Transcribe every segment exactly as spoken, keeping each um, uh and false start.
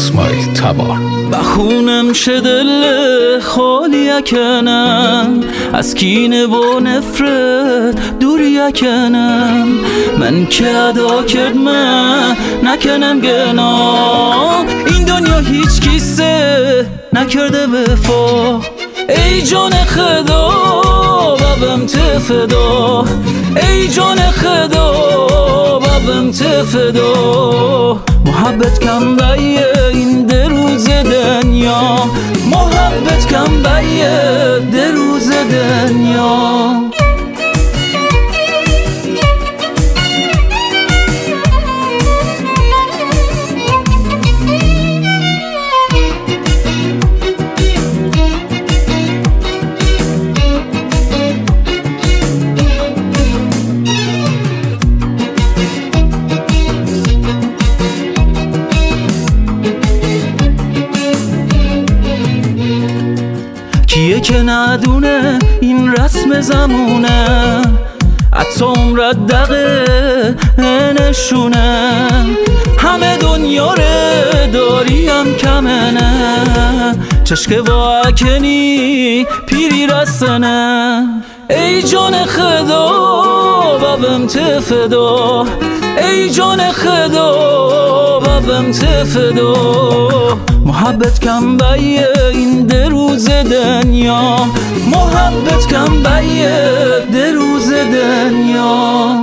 اسماعیل تبار. بخونم چه دل خالی کنم، از کینه و نفرت دوری کنم. من که ادا کرد من نکنم گنا، این دنیا هیچ کیسه نکرده وفا. ای جان خدا ببم تفدا، ای جان خدا ببم تفدا. محبت کم بیه این ده روز دنیا، محبت کم بیه ده روز دنیا. کیه که ندونه این رسم زمونه، حتی عمرت دقه نشونه. همه دنیا رو داریم کمنه، چشک واکنی پیری رسنه. ای جان خدا ببم تفدا، ای جان خدا ببم تفدا. محبت کم بیه این ده روز دنیا، محبت کم بیه ده روز دنیا.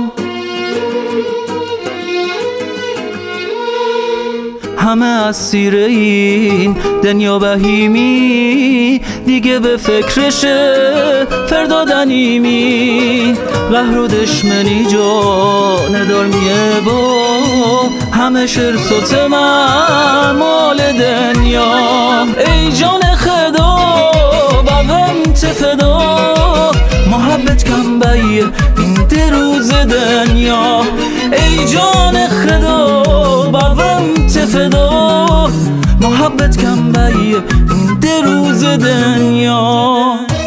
همه اسیر این دنیا بهیمی، دیگه به فکرشه فردا دنیمی. قهر و دشمنی جا ندار میه با، همه شرس و تمام مال دنیا. ای جان خدا ببم تفدا، محبت کم بیه این ده روز دنیا. ای جان خدا ببم تفدا، محبت کم بیه این ده روز دنیا.